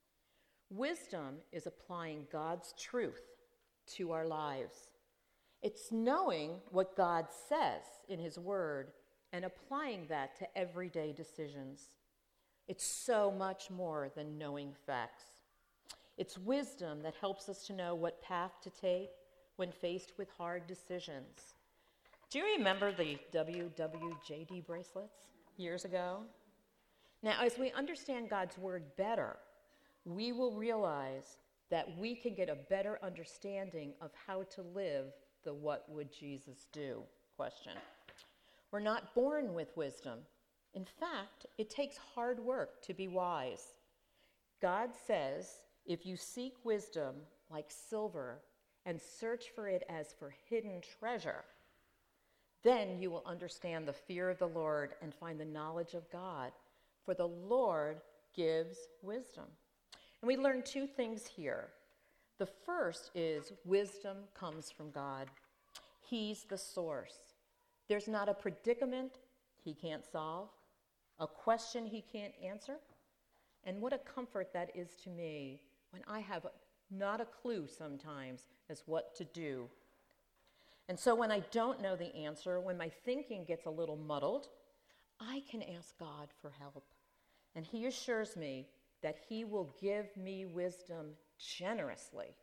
Wisdom is applying God's truth to our lives. It's knowing what God says in his word and applying that to everyday decisions. It's so much more than knowing facts. It's wisdom that helps us to know what path to take when faced with hard decisions. Do you remember the WWJD bracelets years ago? Now, as we understand God's word better, we will realize that we can get a better understanding of how to live the what would Jesus do question. We're not born with wisdom. In fact, it takes hard work to be wise. God says, if you seek wisdom like silver and search for it as for hidden treasure, then you will understand the fear of the Lord and find the knowledge of God, for the Lord gives wisdom. And we learn two things here. The first is wisdom comes from God. He's the source. There's not a predicament he can't solve, a question he can't answer, And what a comfort that is to me when I have not a clue sometimes as what to do. And so when I don't know the answer, when my thinking gets a little muddled, I can ask God for help. And he assures me that he will give me wisdom generously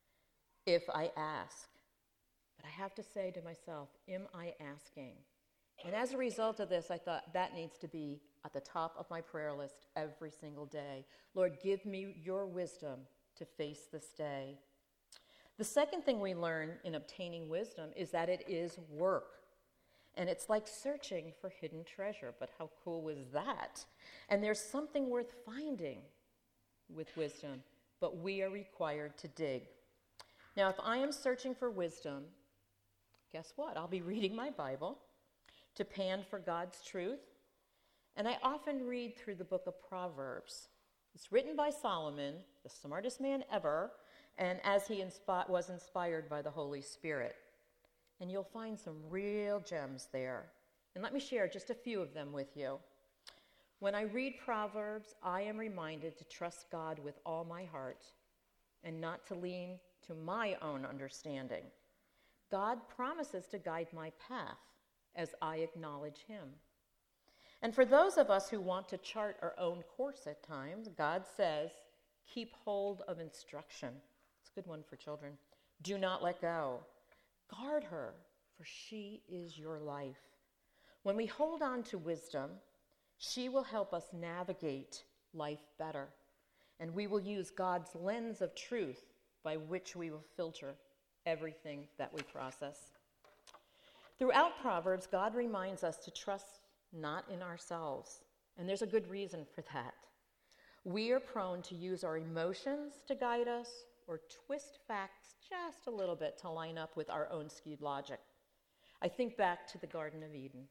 if I ask. But I have to say to myself, am I asking? And as a result of this, I thought that needs to be at the top of my prayer list every single day. Lord, give me your wisdom to face this day. The second thing we learn in obtaining wisdom is that it is work. And it's like searching for hidden treasure, but how cool was that? And there's something worth finding with wisdom, but we are required to dig. Now, if I am searching for wisdom, guess what? I'll be reading my Bible to pan for God's truth. And I often read through the book of Proverbs. It's written by Solomon, the smartest man ever, and as he was inspired by the Holy Spirit. And you'll find some real gems there. And let me share just a few of them with you. When I read Proverbs, I am reminded to trust God with all my heart and not to lean to my own understanding. God promises to guide my path as I acknowledge him. And for those of us who want to chart our own course at times, God says, keep hold of instruction. It's a good one for children. Do not let go. Guard her, for she is your life. When we hold on to wisdom, she will help us navigate life better. And we will use God's lens of truth by which we will filter everything that we process. Throughout Proverbs, God reminds us to trust not in ourselves. And there's a good reason for that. We are prone to use our emotions to guide us or twist facts just a little bit to line up with our own skewed logic. I think back to the Garden of Eden,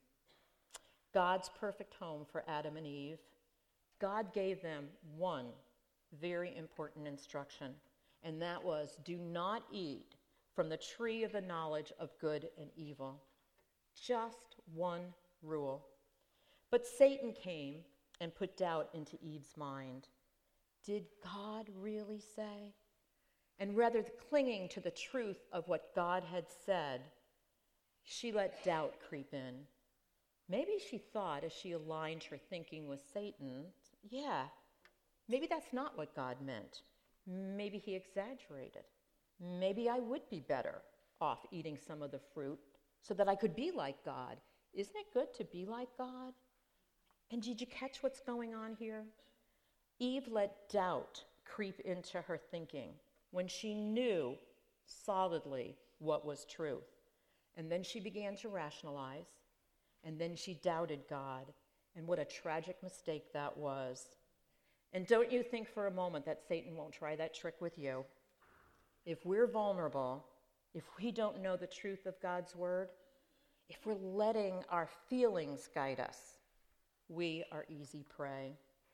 God's perfect home for Adam and Eve. God gave them one very important instruction, and that was, do not eat from the tree of the knowledge of good and evil. Just one rule. But Satan came and put doubt into Eve's mind. Did God really say? And rather than clinging to the truth of what God had said, she let doubt creep in. Maybe she thought, as she aligned her thinking with Satan, yeah, maybe that's not what God meant. Maybe he exaggerated. Maybe I would be better off eating some of the fruit so that I could be like God. Isn't it good to be like God? And did you catch what's going on here? Eve let doubt creep into her thinking when she knew solidly what was truth. And then she began to rationalize, and then she doubted God. And what a tragic mistake that was. And don't you think for a moment that Satan won't try that trick with you. If we're vulnerable, if we don't know the truth of God's word, if we're letting our feelings guide us, we are easy prey.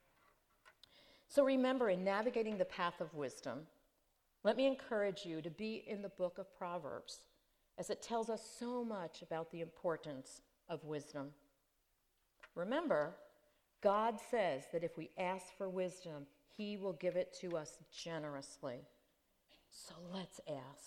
So remember, in navigating the path of wisdom, let me encourage you to be in the book of Proverbs, as it tells us so much about the importance of wisdom. Remember, God says that if we ask for wisdom, he will give it to us generously. So let's ask.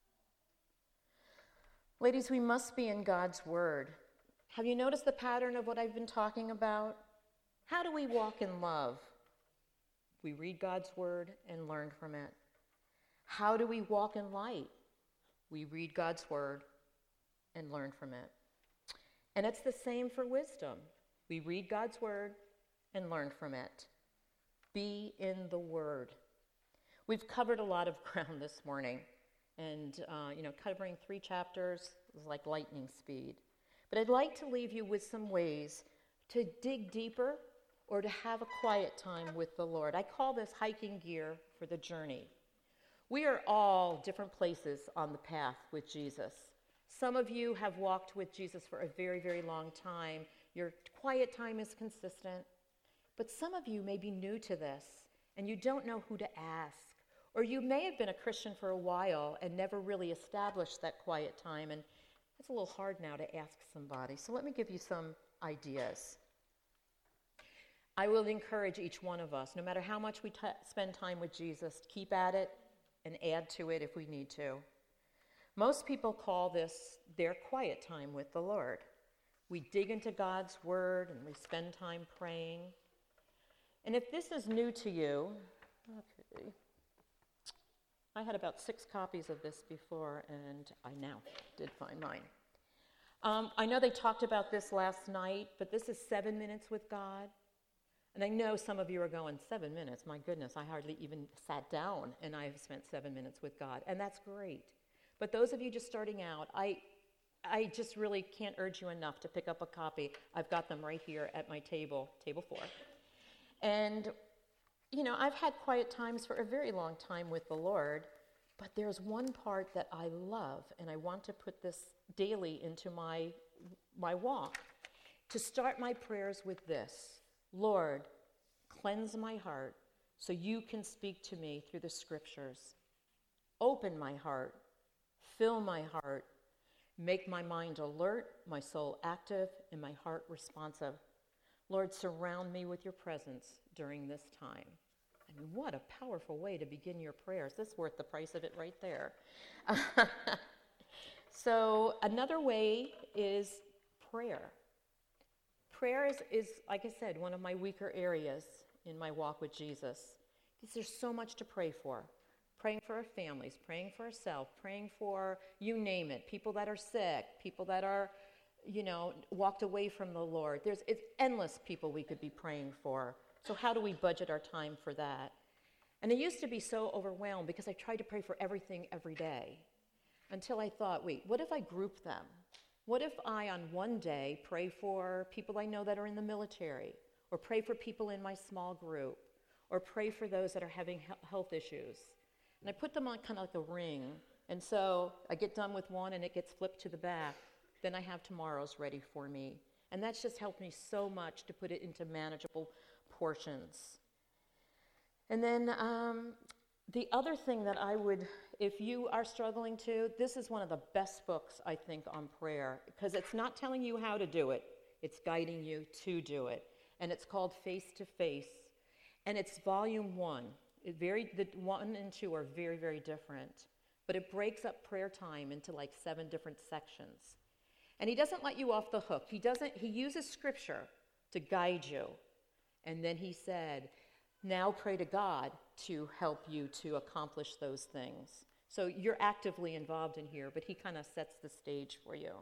Ladies, we must be in God's word. Have you noticed the pattern of what I've been talking about? How do we walk in love? We read God's word and learn from it. How do we walk in light? We read God's word and learn from it. And it's the same for wisdom. We read God's word and learn from it. Be in the word. We've covered a lot of ground this morning, and covering 3 chapters is like lightning speed. But I'd like to leave you with some ways to dig deeper or to have a quiet time with the Lord. I call this hiking gear for the journey. We are all different places on the path with Jesus. Some of you have walked with Jesus for a very, very long time. Your quiet time is consistent. But some of you may be new to this, and you don't know who to ask. Or you may have been a Christian for a while and never really established that quiet time, and it's a little hard now to ask somebody. So let me give you some ideas. I will encourage each one of us, no matter how much we spend time with Jesus, keep at it and add to it if we need to. Most people call this their quiet time with the Lord. We dig into God's word and we spend time praying. And if this is new to you, okay, I had about 6 copies of this before, and I now did find mine. I know they talked about this last night, but this is 7 minutes with God. And I know some of you are going, 7 minutes, my goodness, I hardly even sat down, and I have spent 7 minutes with God. And that's great. But those of you just starting out, I just really can't urge you enough to pick up a copy. I've got them right here at my table 4. And, you know, I've had quiet times for a very long time with the Lord, but there's one part that I love, and I want to put this daily into my walk. To start my prayers with this: Lord, cleanse my heart so you can speak to me through the scriptures. Open my heart, fill my heart, make my mind alert, my soul active, and my heart responsive. Lord, surround me with your presence during this time. I mean, what a powerful way to begin your prayers. This is worth the price of it right there. So another way is prayer. Prayer is, like I said, one of my weaker areas in my walk with Jesus, because there's so much to pray for. Praying for our families, praying for ourselves, praying for, you name it, people that are sick, people that are, you know, walked away from the Lord. It's endless people we could be praying for. So how do we budget our time for that? And I used to be so overwhelmed because I tried to pray for everything every day, until I thought, wait, what if I group them? What if I, on one day, pray for people I know that are in the military, or pray for people in my small group, or pray for those that are having health issues? And I put them on kind of like a ring, and so I get done with one and it gets flipped to the back. Then I have tomorrow's ready for me. And that's just helped me so much to put it into manageable portions. And then the other thing that I would, if you are struggling to, this is one of the best books, I think, on prayer, because it's not telling you how to do it, it's guiding you to do it. And it's called Face to Face, and it's volume 1. The 1 and 2 are very, very different, but it breaks up prayer time into like 7 different sections. And he doesn't let you off the hook. He uses scripture to guide you. And then he said, now pray to God to help you to accomplish those things. So you're actively involved in here, but he kind of sets the stage for you.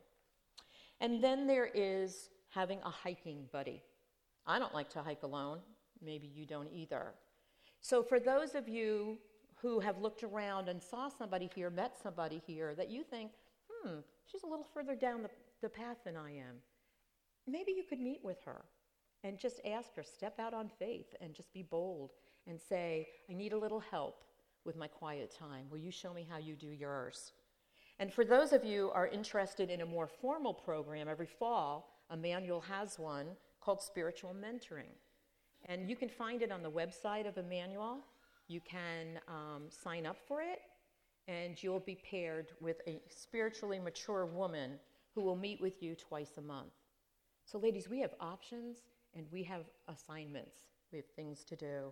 And then there is having a hiking buddy. I don't like to hike alone. Maybe you don't either. So for those of you who have looked around and saw somebody here, met somebody here, that you think, she's a little further down the path than I am, maybe you could meet with her and just ask her, step out on faith and just be bold and say, I need a little help with my quiet time. Will you show me how you do yours? And for those of you who are interested in a more formal program, every fall, Emmanuel has one called Spiritual Mentoring. And you can find it on the website of Emmanuel. You can sign up for it, and you'll be paired with a spiritually mature woman who will meet with you twice a month. So ladies, we have options and we have assignments. We have things to do.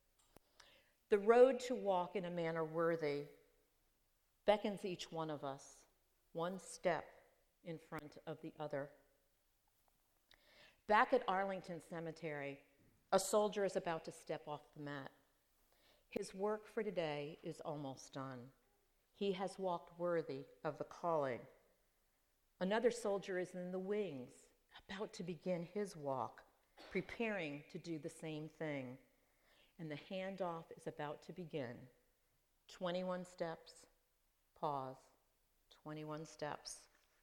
The road to walk in a manner worthy beckons each one of us one step in front of the other. Back at Arlington Cemetery, a soldier is about to step off the mat. His work for today is almost done. He has walked worthy of the calling. Another soldier is in the wings, about to begin his walk, preparing to do the same thing. And the handoff is about to begin. 21 steps, pause, 21 steps.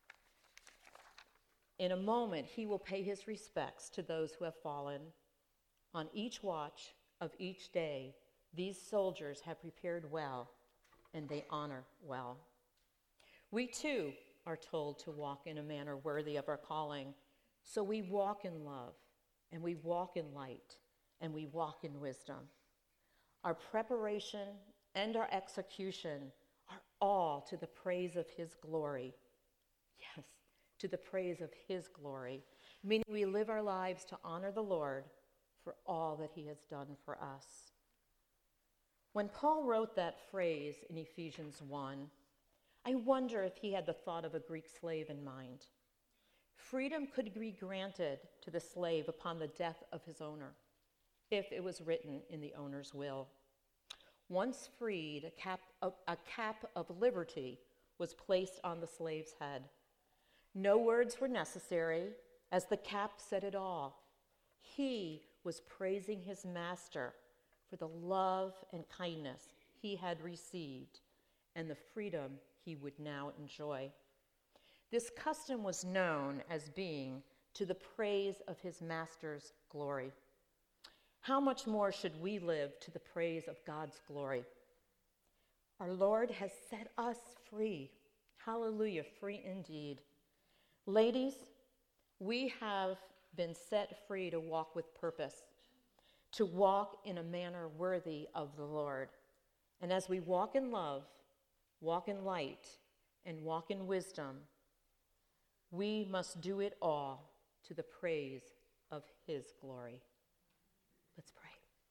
In a moment, he will pay his respects to those who have fallen. On each watch of each day, these soldiers have prepared well, and they honor well. We too are told to walk in a manner worthy of our calling. So we walk in love, and we walk in light, and we walk in wisdom. Our preparation and our execution are all to the praise of his glory. Yes, to the praise of his glory, meaning we live our lives to honor the Lord for all that he has done for us. When Paul wrote that phrase in Ephesians 1, I wonder if he had the thought of a Greek slave in mind. Freedom could be granted to the slave upon the death of his owner, if it was written in the owner's will. Once freed, a cap of liberty was placed on the slave's head. No words were necessary, as the cap said it all. He was praising his master for the love and kindness he had received and the freedom he would now enjoy. This custom was known as being to the praise of his master's glory. How much more should we live to the praise of God's glory? Our Lord has set us free. Hallelujah, free indeed. Ladies, we have been set free to walk with purpose, to walk in a manner worthy of the Lord. And as we walk in love, walk in light, and walk in wisdom, we must do it all to the praise of his glory. Let's pray.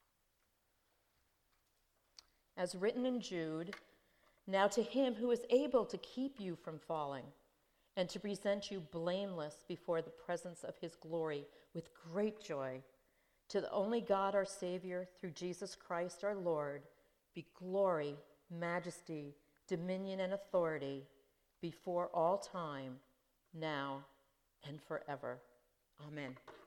As written in Jude, now to him who is able to keep you from falling and to present you blameless before the presence of his glory with great joy, to the only God our Savior, through Jesus Christ our Lord, be glory, majesty, dominion, and authority before all time, now and forever. Amen.